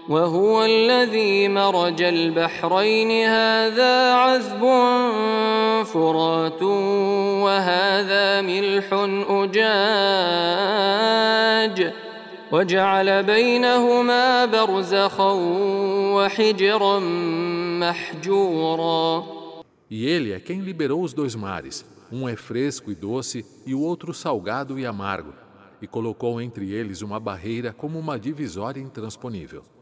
وهو الذي مرج البحرين هذا عذب فرات وهذا ملح أجاج وجعل بينهما برزخا وحجرا محجورا. E ele é quem liberou os dois mares, um é fresco e doce e o outro salgado e amargo, e colocou entre eles uma barreira como uma divisória intransponível.